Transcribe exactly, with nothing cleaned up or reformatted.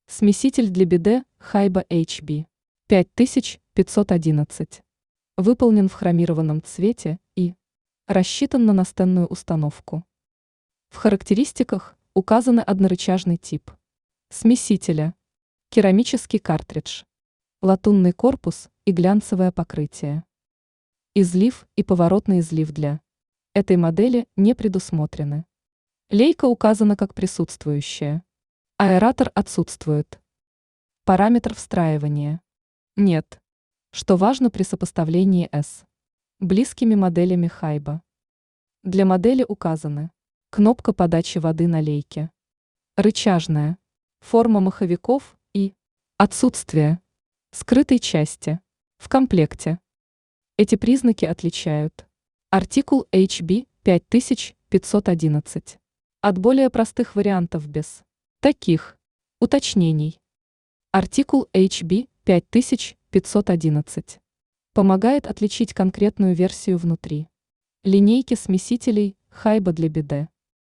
Смеситель для биде Хайба эйч би пять тысяч пятьсот одиннадцать. Выполнен в хромированном цвете и рассчитан на настенную установку. В характеристиках указаны однорычажный тип смесителя, керамический картридж, латунный корпус и глянцевое покрытие. Излив и поворотный излив для этой модели не предусмотрены. Лейка указана как присутствующая. Аэратор отсутствует. Параметр встраивания нет, что важно при сопоставлении с близкими моделями Хайба. Для модели указаны кнопка подачи воды на лейке, рычажная, форма маховиков и отсутствие скрытой части в комплекте. Эти признаки отличают артикул эйч би пять тысяч пятьсот одиннадцать от более простых вариантов без таких уточнений. Артикул эйч би пять тысяч пятьсот одиннадцать помогает отличить конкретную версию внутри линейки смесителей Хайба для биде.